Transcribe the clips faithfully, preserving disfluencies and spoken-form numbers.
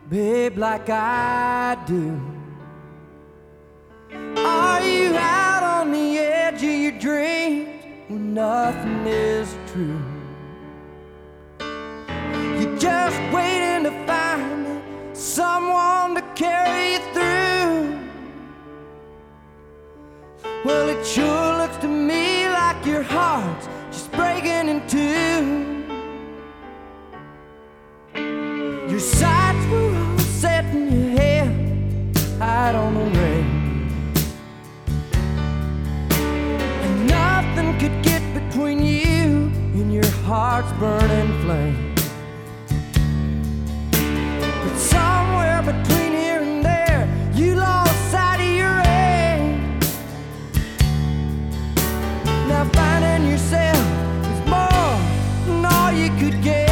babe, like I do? Are you out on the edge of your dreams when nothing is true? You're just waiting to find someone to carry you through. Well, it sure looks to me like your heart's just breaking in two. Your sights were all set in your head, hide on the range, and nothing could get between you and your heart's burning flame. But somewhere between here and there, you lost sight of your aim. Now finding yourself is more than all you could gain.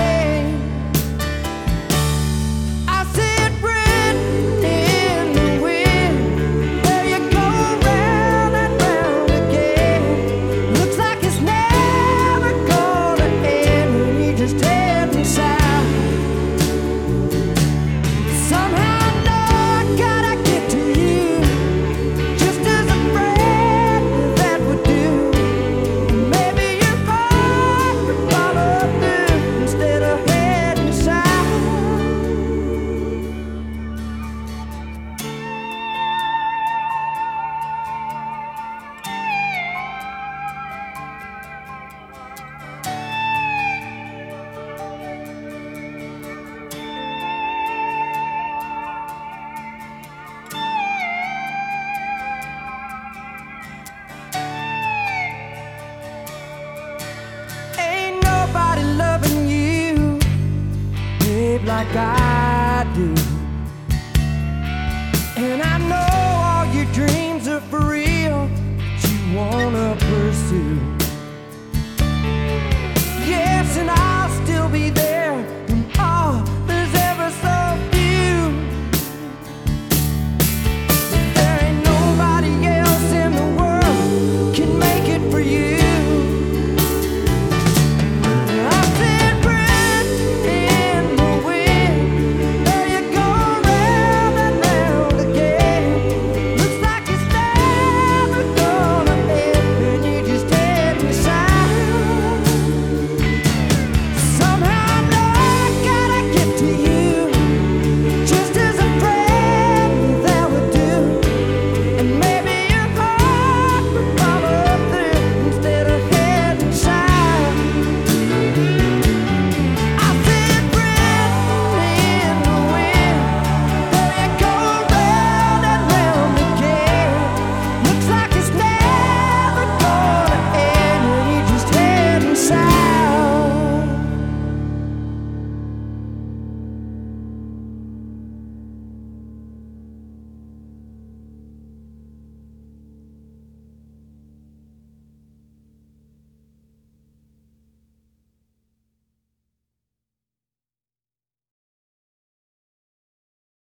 Loving you, babe, like I do. And I know all your dreams are for real, that you wanna pursue.